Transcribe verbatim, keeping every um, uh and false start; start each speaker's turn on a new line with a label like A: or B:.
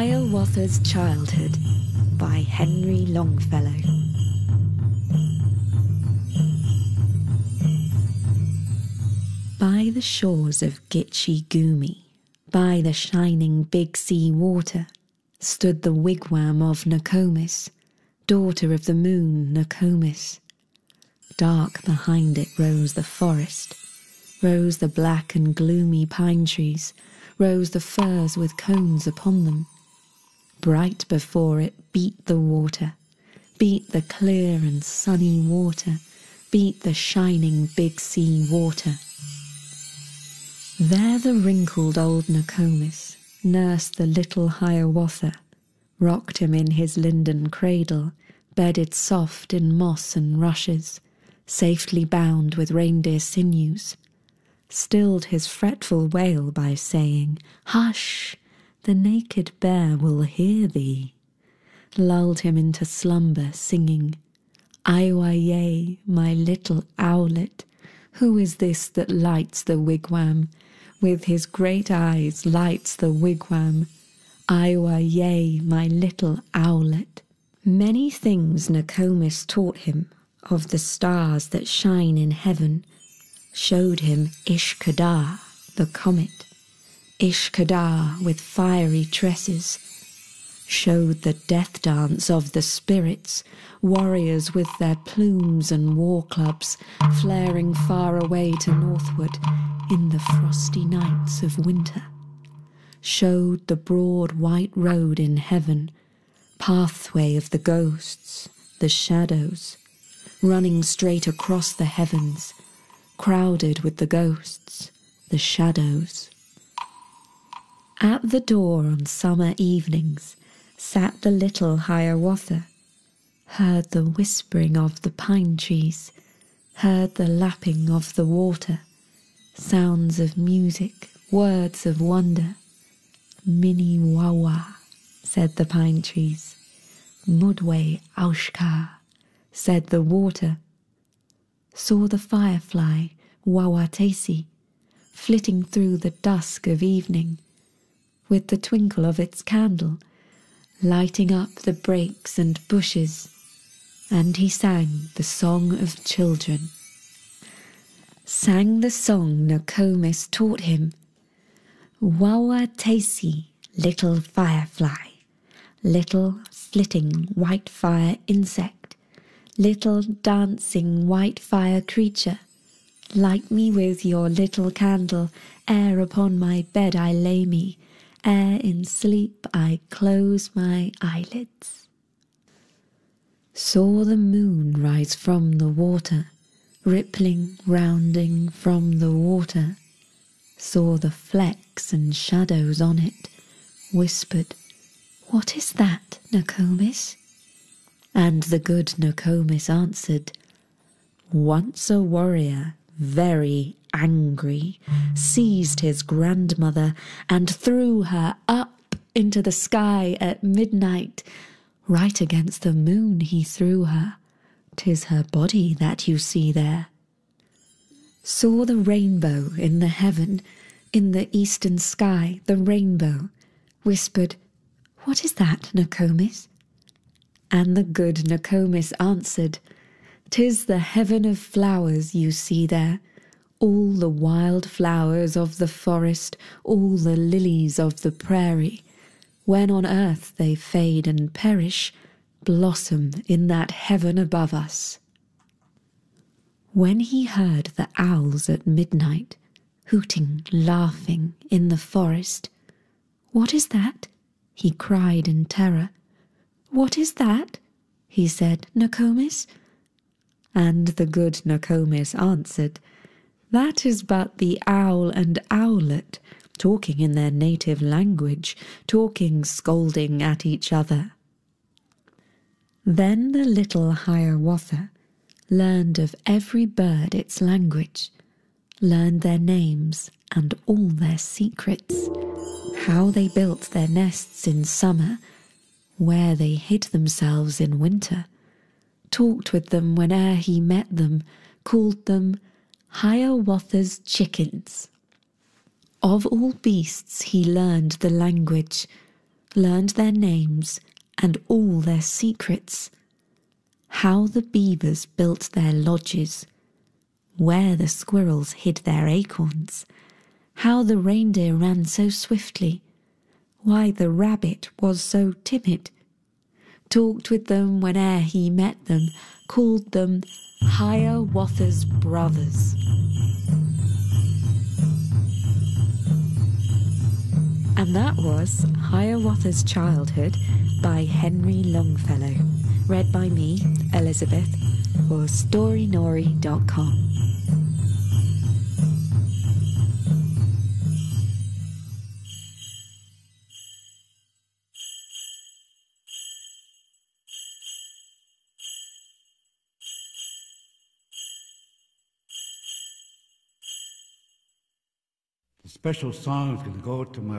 A: Hiawatha's Childhood by Henry Longfellow. By the shores of Gitche Gumee, by the shining Big Sea water, stood the wigwam of Nokomis, daughter of the moon Nokomis. Dark behind it rose the forest, rose the black and gloomy pine trees, rose the firs with cones upon them. Bright before it beat the water, beat the clear and sunny water, beat the shining Big Sea water. There the wrinkled old Nokomis nursed the little Hiawatha, rocked him in his linden cradle, bedded soft in moss and rushes, safely bound with reindeer sinews, stilled his fretful wail by saying, "Hush, the naked bear will hear thee," lulled him into slumber singing, "Aiwaye, my little owlet, who is this that lights the wigwam? With his great eyes lights the wigwam. Aiwaye, my little owlet." Many things Nokomis taught him of the stars that shine in heaven, showed him Ishkadar, the comet, Ishkadar with fiery tresses, showed the death dance of the spirits, warriors with their plumes and war clubs, flaring far away to northward in the frosty nights of winter, showed the broad white road in heaven, pathway of the ghosts, the shadows, running straight across the heavens, crowded with the ghosts, the shadows. At the door on summer evenings sat the little Hiawatha, heard the whispering of the pine trees, heard the lapping of the water, sounds of music, words of wonder. "Mini wawa," said the pine trees. "Mudwe aushka," said the water. Saw the firefly, Wawatesi, flitting through the dusk of evening, with the twinkle of its candle, lighting up the brakes and bushes, and he sang the song of children. Sang the song Nokomis taught him. Wawatesi, little firefly, little flitting white fire insect, little dancing white fire creature, light me with your little candle, ere upon my bed I lay me, ere in sleep I close my eyelids. Saw the moon rise from the water, rippling, rounding from the water, saw the flecks and shadows on it, whispered, "What is that, Nokomis?" And the good Nokomis answered, "Once a warrior, very angry, seized his grandmother and threw her up into the sky at midnight. Right against the moon he threw her. 'Tis her body that you see there." Saw the rainbow in the heaven, in the eastern sky, the rainbow, whispered, "What is that, Nokomis?" And the good Nokomis answered, "'Tis the heaven of flowers you see there, all the wild flowers of the forest, all the lilies of the prairie. When on earth they fade and perish, blossom in that heaven above us." When he heard the owls at midnight, hooting, laughing in the forest, "What is that?" he cried in terror. "What is that?" he said, "Nokomis?" And the good Nokomis answered, "That is but the owl and owlet, talking in their native language, talking, scolding at each other." Then the little Hiawatha learned of every bird its language, learned their names and all their secrets, how they built their nests in summer, where they hid themselves in winter, talked with them whene'er he met them, called them Hiawatha's chickens. Of all beasts he learned the language, learned their names and all their secrets, how the beavers built their lodges, where the squirrels hid their acorns, how the reindeer ran so swiftly, why the rabbit was so timid, talked with them whene'er he met them, called them Hiawatha's brothers. And that was Hiawatha's Childhood by Henry Longfellow, read by me, Elizabeth, for story nori dot com.
B: The special song is going to go to my